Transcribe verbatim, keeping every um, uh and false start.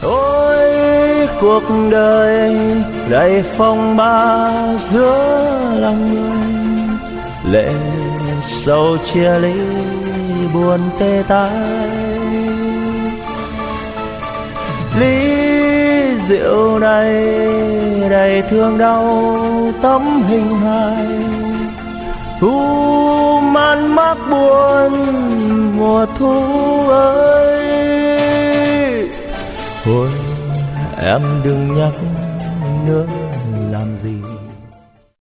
Ôi cuộc đời đầy phong ba giữa lòng người, lệ sầu chia ly buồn tê tái. Ly rượu này đầy thương đau tấm hình hài, u man mác buồn mùa thu ơi. Thôi em đừng nhắc nữa